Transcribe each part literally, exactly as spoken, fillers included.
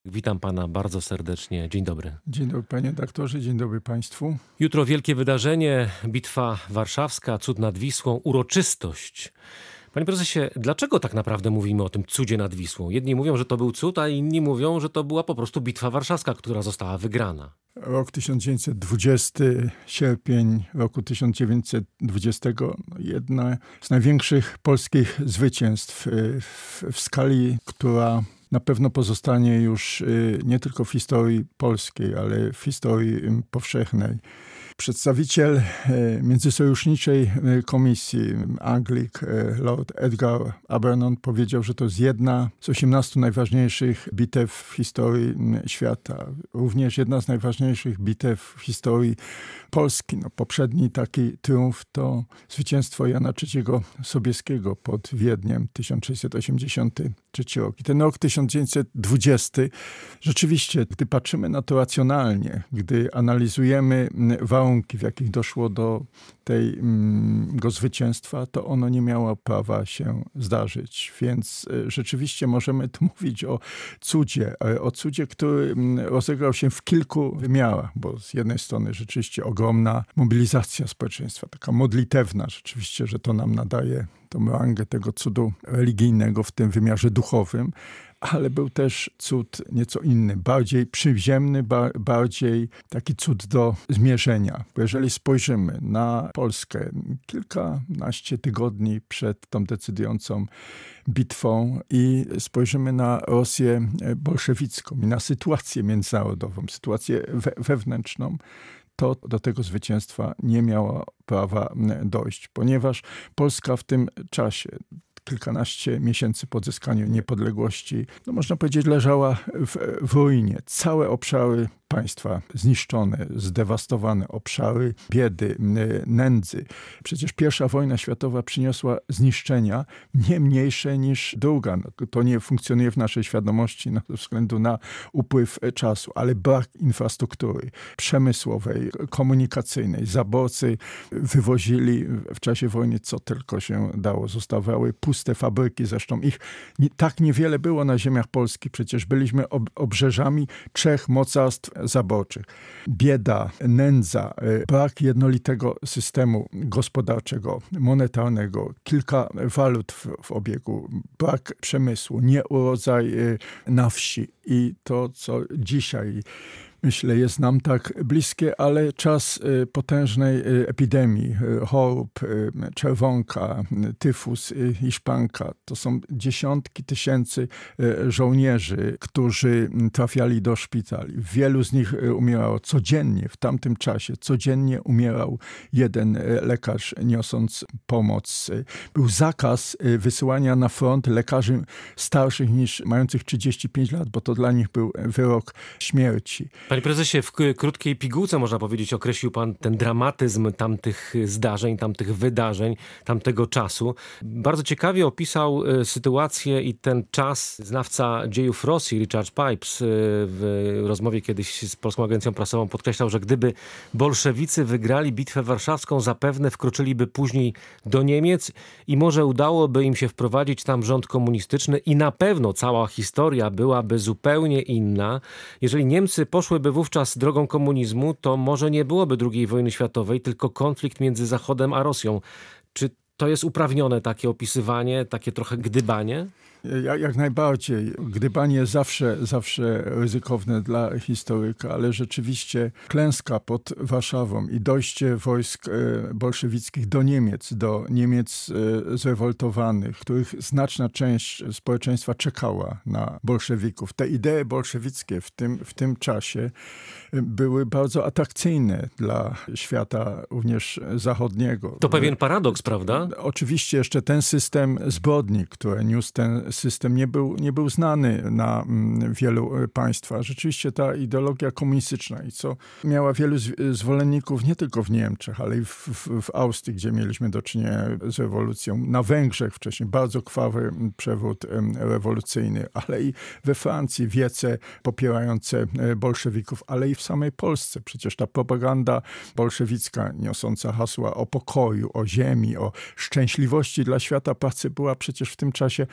Witam pana bardzo serdecznie. Dzień dobry. Dzień dobry panie doktorze, dzień dobry państwu. Jutro wielkie wydarzenie, Bitwa Warszawska, cud nad Wisłą, uroczystość. Panie prezesie, dlaczego tak naprawdę mówimy o tym cudzie nad Wisłą? Jedni mówią, że to był cud, a inni mówią, że to była po prostu Bitwa Warszawska, która została wygrana. Rok tysiąc dziewięćset dwudziesty, sierpień roku tysiąc dziewięćset dwudziestego, jedno z największych polskich zwycięstw w, w skali, która na pewno pozostanie już nie tylko w historii polskiej, ale w historii powszechnej. Przedstawiciel międzysojuszniczej komisji, Anglik, Lord Edgar Abernon, powiedział, że to jest jedna z osiemnastu najważniejszych bitew w historii świata. Również jedna z najważniejszych bitew w historii Polski. No, poprzedni taki triumf to zwycięstwo Jana trzeciego Sobieskiego pod Wiedniem, tysiąc sześćset osiemdziesiąty trzeci rok. I ten rok tysiąc dziewięćset dwudziesty, rzeczywiście, gdy patrzymy na to racjonalnie, gdy analizujemy warunki, w jakich doszło do tego zwycięstwa, to ono nie miało prawa się zdarzyć. Więc rzeczywiście możemy tu mówić o cudzie, o cudzie, który rozegrał się w kilku wymiarach, bo z jednej strony rzeczywiście ogromna mobilizacja społeczeństwa, taka modlitewna rzeczywiście, że to nam nadaje tą rangę tego cudu religijnego w tym wymiarze duchowym, ale był też cud nieco inny, bardziej przyziemny, ba- bardziej taki cud do zmierzenia. Bo jeżeli spojrzymy na Polskę kilkanaście tygodni przed tą decydującą bitwą i spojrzymy na Rosję bolszewicką i na sytuację międzynarodową, sytuację we- wewnętrzną, to do tego zwycięstwa nie miała prawa dojść, ponieważ Polska w tym czasie, kilkanaście miesięcy po odzyskaniu niepodległości, no można powiedzieć, leżała w, w ruinie. Całe obszary państwa zniszczone, zdewastowane, obszary biedy, nędzy. Przecież pierwsza wojna światowa przyniosła zniszczenia nie mniejsze niż druga. No, to nie funkcjonuje w naszej świadomości no, ze względu na upływ czasu, ale brak infrastruktury przemysłowej, komunikacyjnej. Zaborcy wywozili w czasie wojny co tylko się dało. Zostawały puste fabryki, zresztą ich nie, tak niewiele było na ziemiach Polski. Przecież byliśmy ob, obrzeżami trzech mocarstw zaborczych. Bieda, nędza, brak jednolitego systemu gospodarczego, monetarnego, kilka walut w, w obiegu, brak przemysłu, nieurodzaj na wsi i to, co dzisiaj myślę, jest nam tak bliskie, ale czas potężnej epidemii, chorób, czerwonka, tyfus, hiszpanka. To są dziesiątki tysięcy żołnierzy, którzy trafiali do szpitali. Wielu z nich umierało codziennie w tamtym czasie. Codziennie umierał jeden lekarz, niosąc pomoc. Był zakaz wysyłania na front lekarzy starszych niż mających trzydzieści pięć lat, bo to dla nich był wyrok śmierci. Panie prezesie, w krótkiej pigułce można powiedzieć, określił pan ten dramatyzm tamtych zdarzeń, tamtych wydarzeń, tamtego czasu. Bardzo ciekawie opisał sytuację i ten czas znawca dziejów Rosji, Richard Pipes, w rozmowie kiedyś z Polską Agencją Prasową podkreślał, że gdyby bolszewicy wygrali bitwę warszawską, zapewne wkroczyliby później do Niemiec i może udałoby im się wprowadzić tam rząd komunistyczny i na pewno cała historia byłaby zupełnie inna. Jeżeli Niemcy poszłyby wówczas drogą komunizmu, to może nie byłoby drugiej wojny światowej, tylko konflikt między Zachodem a Rosją. Czy to jest uprawnione takie opisywanie, takie trochę gdybanie? Jak, jak najbardziej. Gdybanie zawsze, zawsze ryzykowne dla historyka, ale rzeczywiście klęska pod Warszawą i dojście wojsk bolszewickich do Niemiec, do Niemiec zrewoltowanych, których znaczna część społeczeństwa czekała na bolszewików. Te idee bolszewickie w tym, w tym czasie były bardzo atrakcyjne dla świata również zachodniego. To pewien paradoks, prawda? Oczywiście jeszcze ten system zbrodni, który niósł ten system, nie był, nie był znany na wielu państwach. Rzeczywiście ta ideologia komunistyczna i co miała wielu zwolenników nie tylko w Niemczech, ale i w, w, w Austrii, gdzie mieliśmy do czynienia z rewolucją. Na Węgrzech wcześniej bardzo krwawy przewrót rewolucyjny, ale i we Francji wiece popierające bolszewików, ale i w samej Polsce. Przecież ta propaganda bolszewicka niosąca hasła o pokoju, o ziemi, o szczęśliwości dla świata pracy była przecież w tym czasie bardzo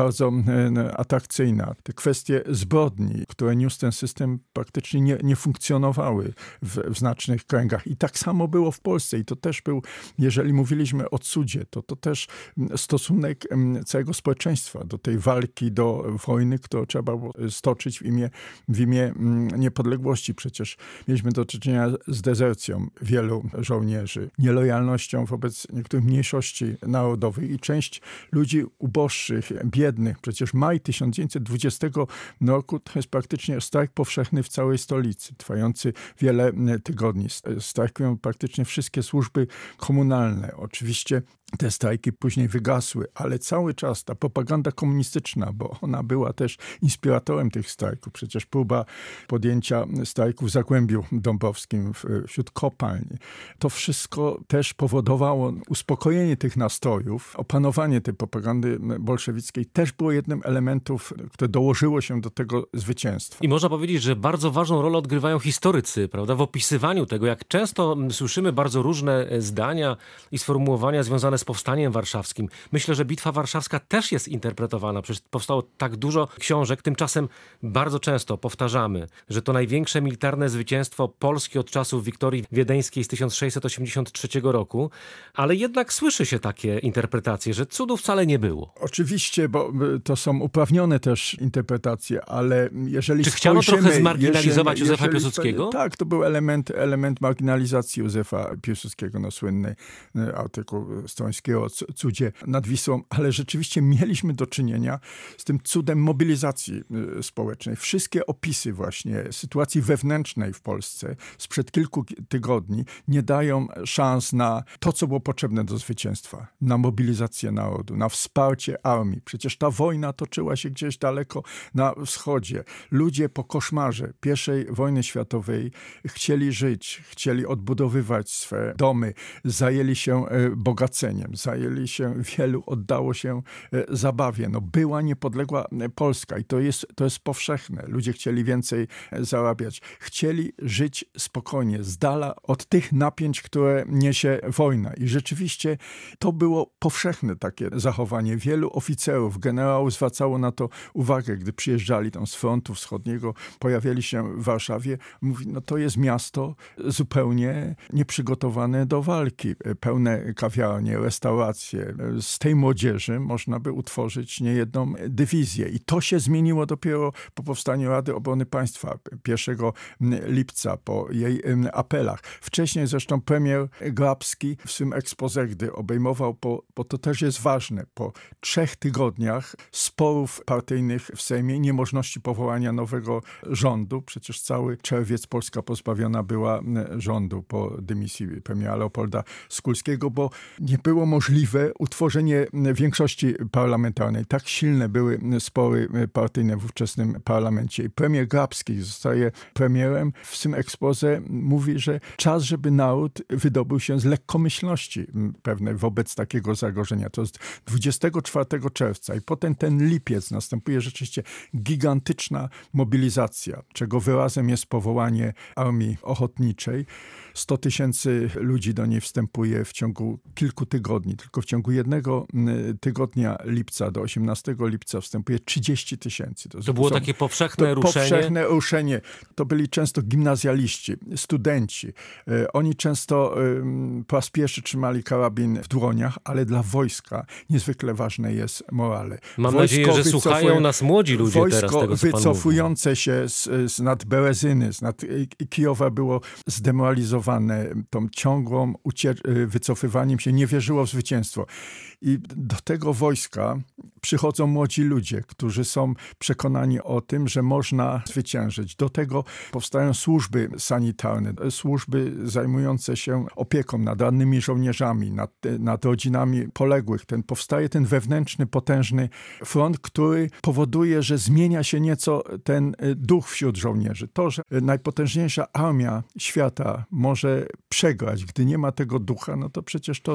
bardzo atrakcyjna. Te kwestie zbrodni, które niósł ten system, praktycznie nie, nie funkcjonowały w, w znacznych kręgach. I tak samo było w Polsce. I to też był, jeżeli mówiliśmy o cudzie, to to też stosunek całego społeczeństwa do tej walki, do wojny, którą trzeba było stoczyć w imię, w imię niepodległości. Przecież mieliśmy do czynienia z dezercją wielu żołnierzy, nielojalnością wobec niektórych mniejszości narodowych i część ludzi uboższych, biednych. Przecież maj tysiąc dziewięćset dwudziestego roku to jest praktycznie strajk powszechny w całej stolicy, trwający wiele tygodni. Strajkują praktycznie wszystkie służby komunalne. Oczywiście te strajki później wygasły, ale cały czas ta propaganda komunistyczna, bo ona była też inspiratorem tych strajków. Przecież próba podjęcia strajku w Zagłębiu Dąbrowskim wśród kopalń. To wszystko też powodowało uspokojenie tych nastrojów. Opanowanie tej propagandy bolszewickiej też było jednym elementów, które dołożyło się do tego zwycięstwa. I można powiedzieć, że bardzo ważną rolę odgrywają historycy, prawda, w opisywaniu tego, jak często słyszymy bardzo różne zdania i sformułowania związane z powstaniem warszawskim. Myślę, że Bitwa Warszawska też jest interpretowana. Przecież powstało tak dużo książek. Tymczasem bardzo często powtarzamy, że to największe militarne zwycięstwo Polski od czasów Wiktorii Wiedeńskiej z tysiąc sześćset osiemdziesiątego trzeciego roku, ale jednak słyszy się takie interpretacje, że cudu wcale nie było. Oczywiście, bo to są uprawnione też interpretacje, ale jeżeli Czy chciano spojrzymy, trochę zmarginalizować jeżeli, Józefa jeżeli, Piłsudskiego? Tak, to był element, element marginalizacji Józefa Piłsudskiego, no słynny artykuł Strońskiego o cudzie nad Wisłą, ale rzeczywiście mieliśmy do czynienia z tym cudem mobilizacji społecznej. Wszystkie opisy właśnie sytuacji wewnętrznej w Polsce sprzed kilku tygodni nie dają szans na to, co było potrzebne do zwycięstwa. Na mobilizację narodu, na wsparcie armii. Przecież ta wojna toczyła się gdzieś daleko na wschodzie. Ludzie po koszmarze pierwszej wojny światowej chcieli żyć, chcieli odbudowywać swe domy, zajęli się bogaceniem, zajęli się, wielu oddało się zabawie. No, była niepodległa Polska i to jest, to jest powszechne. Ludzie chcieli więcej zarabiać. Chcieli żyć spokojnie, z dala od tych napięć, które niesie wojna. I rzeczywiście to było powszechne takie zachowanie. Wielu oficerów, generałów zwracało na to uwagę, gdy przyjeżdżali tam z frontu wschodniego, pojawiali się w Warszawie. Mówi, no to jest miasto zupełnie nieprzygotowane do walki. Pełne kawiarnie, restauracje. Z tej młodzieży można by utworzyć niejedną dywizję. I to się zmieniło dopiero po powstaniu Rady Obrony Państwa pierwszego lipca, po jej apelach. Wcześniej zresztą premier Grabski w swym exposé, gdy obejmował, po, bo to też jest ważne, po trzech tygodniach sporów partyjnych w Sejmie, niemożności powołania nowego rządu, przecież cały czerwiec Polska pozbawiona była rządu po dymisji premiera Leopolda Skulskiego, bo nie było możliwe utworzenie większości parlamentarnej. Tak silne były spory partyjne w ówczesnym parlamencie. I premier Grabski zostaje premierem. W swym exposé mówi, że czas, żeby naród wydobył się z lekkomyślności pewnej wobec takiego zagrożenia. To jest dwudziestego czwartego czerwca i potem ten lipiec następuje rzeczywiście gigantyczna mobilizacja, czego wyrazem jest powołanie Armii Ochotniczej. sto tysięcy ludzi do niej wstępuje w ciągu kilku tygodni. Tylko w ciągu jednego tygodnia lipca do osiemnastego lipca wstępuje trzydzieści tysięcy. To, to było takie powszechne to ruszenie? Powszechne ruszenie. To byli często gimnazjaliści, studenci. Oni często po raz pierwszy trzymali karabin w dłoniach, ale dla wojska niezwykle ważne jest morale. Mam Wojsko nadzieję, że wycofuje... słuchają nas młodzi ludzie Wojsko teraz tego, co pan wycofujące się z, z nad Berezyny, z nad Kijowa było zdemoralizowane tą ciągłą ucie- wycofywaniem się, nie wierzyło w zwycięstwo. I do tego wojska przychodzą młodzi ludzie, którzy są przekonani o tym, że można zwyciężyć. Do tego powstają służby sanitarne, służby zajmujące się opieką nad rannymi żołnierzami, nad, nad rodzinami poległych. Ten, powstaje ten wewnętrzny, potężny front, który powoduje, że zmienia się nieco ten duch wśród żołnierzy. To, że najpotężniejsza armia świata może przegrać, gdy nie ma tego ducha, no to przecież to jest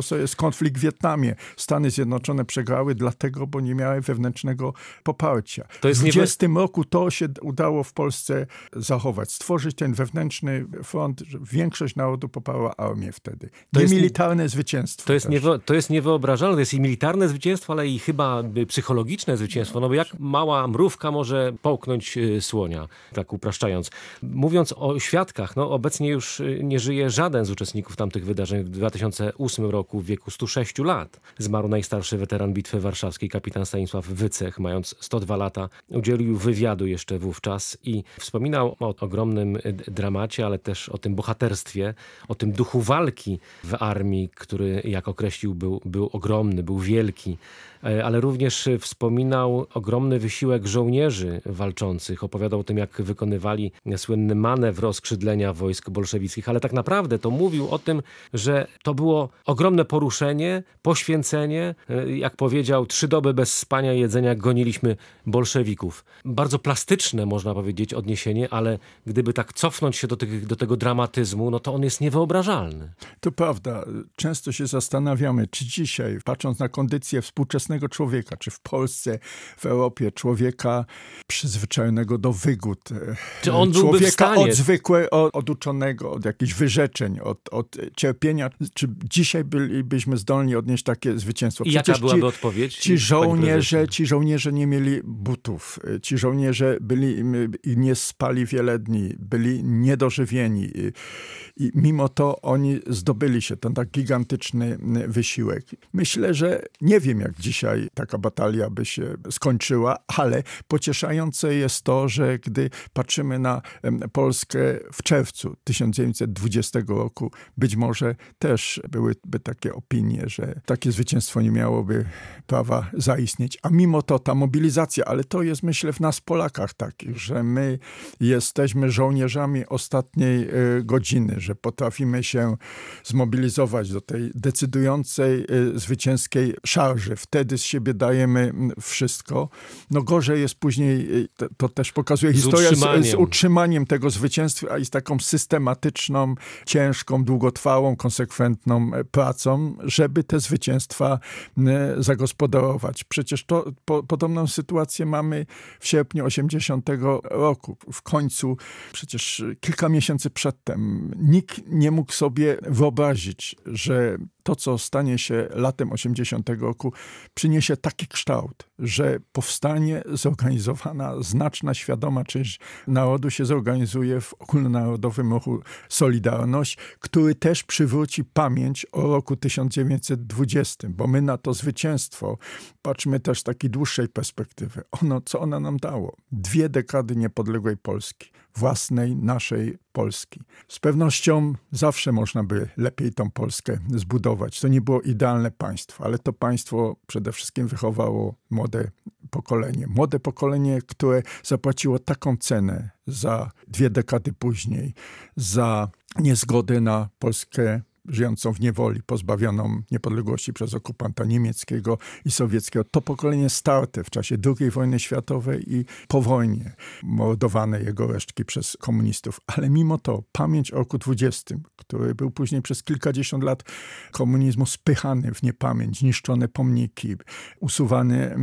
konflikt w Wietnamie. Stany Zjednoczone przegrały dlatego, bo nie miały wewnętrznego poparcia. To jest w dwudziestym niewe... roku to się udało w Polsce zachować, stworzyć ten wewnętrzny front, że większość narodu poparła armię wtedy. To jest militarne zwycięstwo. To jest, niewy... to jest niewyobrażalne, to jest i militarne zwycięstwo, ale i chyba psychologiczne zwycięstwo, no bo jak mała mrówka może połknąć słonia, tak upraszczając. Mówiąc o świadkach, no obecnie już nie żyje żaden z uczestników tamtych wydarzeń. W dwa tysiące ósmym roku w wieku stu sześciu lat zmarł najstarszy weteran Bitwy Warszawskiej, kapitan Stanisław Wycech, mając sto dwa lata. Udzielił wywiadu jeszcze wówczas i wspominał o ogromnym dramacie, ale też o tym bohaterstwie, o tym duchu walki w armii, który, jak określił, był, był ogromny, był wielki. Ale również wspominał ogromny wysiłek żołnierzy walczących. Opowiadał o tym, jak wykonywali słynny manewr oskrzydlenia wojsk bolszewickich, ale tak naprawdę to mówił o tym, że to było ogromne poruszenie, poświęcenie. Jak powiedział, trzy doby bez spania i jedzenia goniliśmy bolszewików. Bardzo plastyczne, można powiedzieć, odniesienie, ale gdyby tak cofnąć się do, tych, do tego dramatyzmu, no to on jest niewyobrażalny. To prawda. Często się zastanawiamy, czy dzisiaj, patrząc na kondycję współczesnego człowieka, czy w Polsce, w Europie, człowieka przyzwyczajonego do wygód, czy on byłby człowieka w stanie... odzwykłe, oduczonego od jakichś wyrzeczeń, od, od cierpienia, czy dzisiaj bylibyśmy zdolni odnieść takie zwycięstwo? I jaka byłaby ci, odpowiedź? Ci żołnierze, ci żołnierze nie mieli butów, ci żołnierze byli i nie spali wiele dni, byli niedożywieni i, i mimo to oni zdobyli się, ten tak gigantyczny wysiłek. Myślę, że nie wiem, jak dzisiaj taka batalia by się skończyła, ale pocieszające jest to, że gdy patrzymy na Polskę w czerwcu tysiąc dziewięćset dwudziestego roku, być może też byłyby takie opinie, że takie zwycięstwo nie miałoby prawa zaistnieć. A mimo to ta mobilizacja, ale to jest, myślę, w nas Polakach takich, że my jesteśmy żołnierzami ostatniej godziny, że potrafimy się zmobilizować do tej decydującej, zwycięskiej szarży. Wtedy z siebie dajemy wszystko. No gorzej jest później, to, to też pokazuje historia, z utrzymaniem. Z, z utrzymaniem tego zwycięstwa i z taką systematyczną, ciężką, długotrwałą, konsekwentną pracą, żeby te zwycięstwa zagospodarować. Przecież to, po, podobną sytuację mamy w sierpniu osiemdziesiątego roku. W końcu, przecież kilka miesięcy przedtem, nikt nie mógł sobie wyobrazić, że to, co stanie się latem osiemdziesiątego roku, przyniesie taki kształt, że powstanie zorganizowana, znaczna, świadoma część narodu się zorganizuje w ogólnonarodowym ruchu Solidarność, który też przywróci pamięć o roku tysiąc dziewięćset dwudziestym, bo my na to zwycięstwo patrzmy też z takiej dłuższej perspektywy. Ono, co ono nam dało? Dwie dekady niepodległej Polski, własnej, naszej Polski. Z pewnością zawsze można by lepiej tą Polskę zbudować. To nie było idealne państwo, ale to państwo przede wszystkim wychowało młode pokolenie. Młode pokolenie, które zapłaciło taką cenę za dwie dekady później, za niezgodę na Polskę żyjącą w niewoli, pozbawioną niepodległości przez okupanta niemieckiego i sowieckiego. To pokolenie starte w czasie drugiej wojny światowej i po wojnie, mordowane jego resztki przez komunistów. Ale mimo to pamięć o roku dwudziestym, który był później przez kilkadziesiąt lat komunizmu spychany w niepamięć, niszczone pomniki, usuwane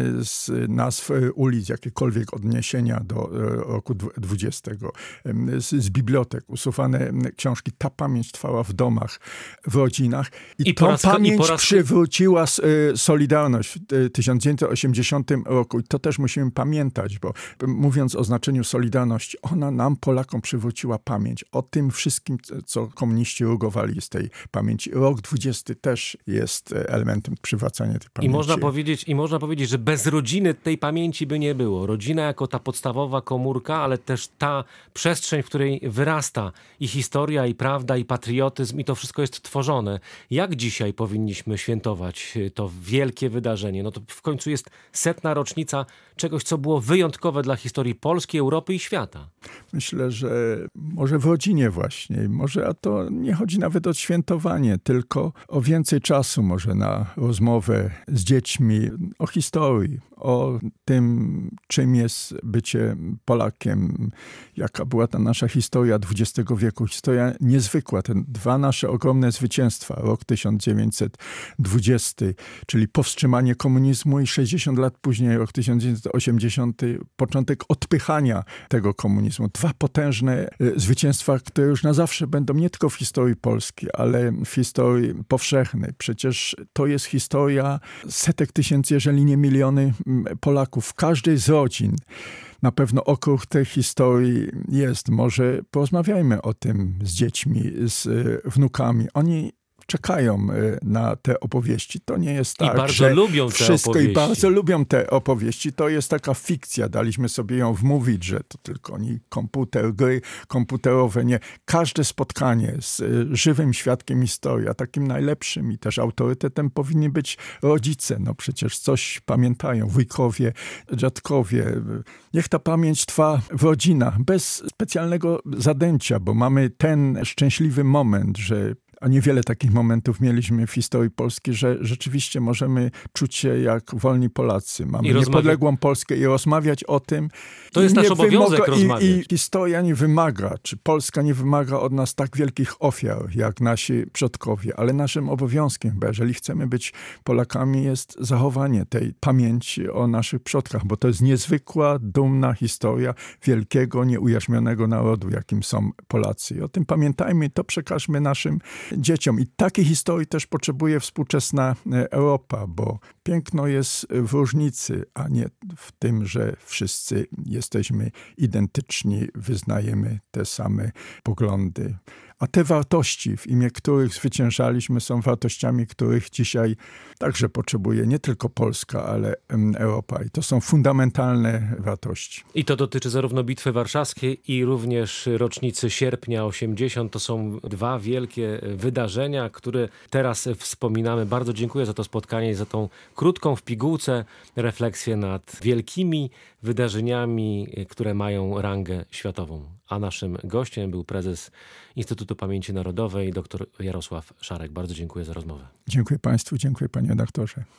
z nazw ulic jakiekolwiek odniesienia do roku dwudziestego, z, z bibliotek, usuwane książki. Ta pamięć trwała w domach, w rodzinach. I, I tą raz, pamięć i raz... przywróciła Solidarność w tysiąc dziewięćset osiemdziesiątym roku. I to też musimy pamiętać, bo mówiąc o znaczeniu Solidarności, ona nam, Polakom, przywróciła pamięć o tym wszystkim, co komuniści rugowali z tej pamięci. Rok dwudziesty też jest elementem przywracania tej pamięci. I można powiedzieć, i można powiedzieć, że bez rodziny tej pamięci by nie było. Rodzina jako ta podstawowa komórka, ale też ta przestrzeń, w której wyrasta i historia, i prawda, i patriotyzm, i to wszystko jest tworzone. Jak dzisiaj powinniśmy świętować to wielkie wydarzenie? No to w końcu jest setna rocznica czegoś, co było wyjątkowe dla historii Polski, Europy i świata. Myślę, że może w rodzinie właśnie, może, a to nie chodzi nawet o świętowanie, tylko o więcej czasu może na rozmowę z dziećmi o historii, o tym, czym jest bycie Polakiem, jaka była ta nasza historia dwudziestego wieku. Historia niezwykła. Te dwa nasze ogromne zwycięstwa, rok tysiąc dziewięćset dwudziesty, czyli powstrzymanie komunizmu i sześćdziesiąt lat później, rok tysiąc dziewięćset osiemdziesiąty, początek odpychania tego komunizmu. Dwa potężne zwycięstwa, które już na zawsze będą nie tylko w historii Polski, ale w historii powszechnej. Przecież to jest historia setek tysięcy, jeżeli nie miliony Polaków w każdej z rodzin. Na pewno okruch tej historii jest. Może porozmawiajmy o tym z dziećmi, z wnukami. Oni czekają na te opowieści. To nie jest tak, I bardzo że lubią te wszystko opowieści. I bardzo lubią te opowieści. To jest taka fikcja. Daliśmy sobie ją wmówić, że to tylko oni komputer, gry komputerowe. Nie. Każde spotkanie z żywym świadkiem historii, a takim najlepszym i też autorytetem powinni być rodzice. No przecież coś pamiętają. Wujkowie, dziadkowie. Niech ta pamięć trwa w rodzinach, bez specjalnego zadęcia, bo mamy ten szczęśliwy moment, że a niewiele takich momentów mieliśmy w historii Polski, że rzeczywiście możemy czuć się jak wolni Polacy. Mamy I rozmawia- niepodległą Polskę i rozmawiać o tym. To jest Nie nasz obowiązek wymaga, rozmawiać. I, I historia nie wymaga, czy Polska nie wymaga od nas tak wielkich ofiar, jak nasi przodkowie, ale naszym obowiązkiem, bo jeżeli chcemy być Polakami, jest zachowanie tej pamięci o naszych przodkach, bo to jest niezwykła, dumna historia wielkiego, nieujarzmionego narodu, jakim są Polacy. I o tym pamiętajmy i to przekażmy naszym dzieciom. I takiej historii też potrzebuje współczesna Europa, bo piękno jest w różnicy, a nie w tym, że wszyscy jesteśmy identyczni, wyznajemy te same poglądy. A te wartości, w imię których zwyciężaliśmy, są wartościami, których dzisiaj także potrzebuje nie tylko Polska, ale Europa. I to są fundamentalne wartości. I to dotyczy zarówno Bitwy Warszawskiej i również rocznicy sierpnia osiemdziesiąt. To są dwa wielkie wydarzenia, które teraz wspominamy. Bardzo dziękuję za to spotkanie i za tą krótką w pigułce refleksję nad wielkimi wydarzeniami, które mają rangę światową. A naszym gościem był prezes Instytutu Pamięci Narodowej, dr Jarosław Szarek. Bardzo dziękuję za rozmowę. Dziękuję Państwu, dziękuję Panie redaktorze.